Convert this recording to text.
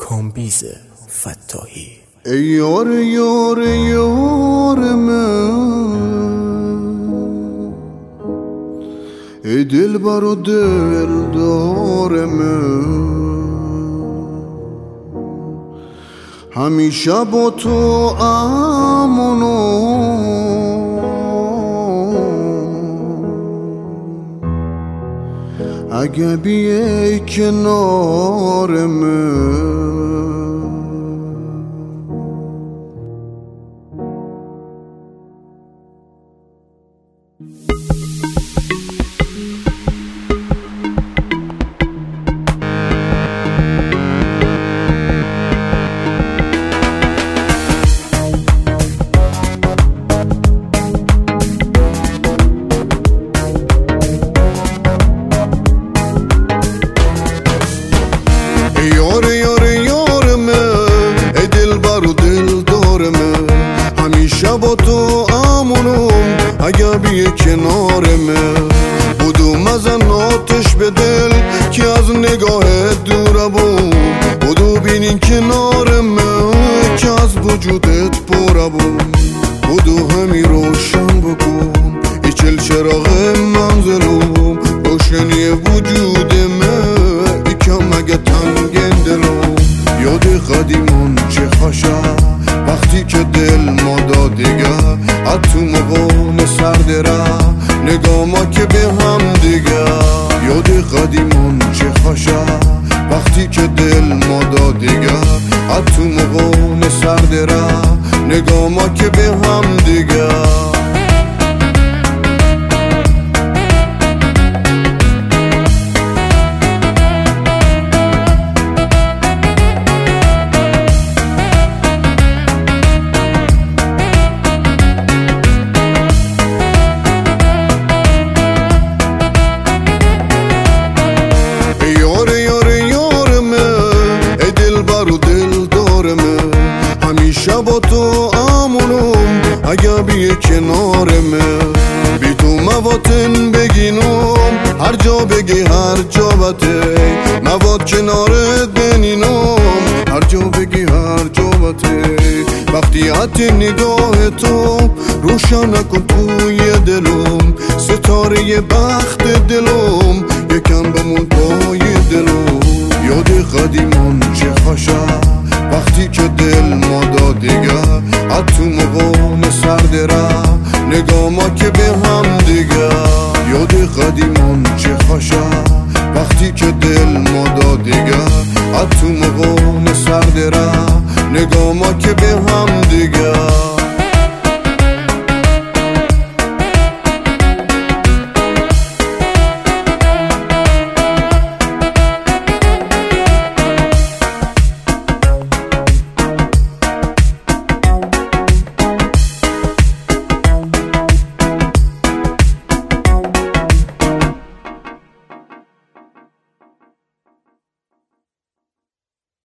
کامبیز فتاحی. ای یار یار یار من، ای دلبر و دلدار من، همیشه با تو امانم، اگه بیای کنار من. با تو امونم اگه بیه کنار من، بودم ازن آتش به دل که از نگاه دوره بود، بودو بینین کنار من که از وجودت پره بود، بودو همی روشن بکن ای چل چراغ منزلم، روشنی وجود من ای کم اگه تنگن دلم. یاد قدیمان چه خوشه وقتی که دل ما دادیگه، اتو مقام سرد را نگاه ما که به هم دیگه. یاد قدیمان چه خوشه وقتی که دل ما دادیگه، اتو مقام سرد را نگاه ما که به هم دیگه. همیشه با تو امونم اگه بیه کنار من، بی تو مواتن بگینم هر جا بگی هر جا بته، مواد کنارت بنینم هر جا بگی هر جا بته. وقتی حتی نگاه تو روشن کن توی دلم، ستاره بخت دلم یکم بمون پای دلم. یاد قدیمان چه خوشه وقتی که دل ما دادیگه، اتو مقام سرد را نگاه ما که به هم دیگه. یاد قدیمان چه خوشه وقتی که دل ما دادیگه، اتو مقام سرد را نگاه ما که به هم دیگه.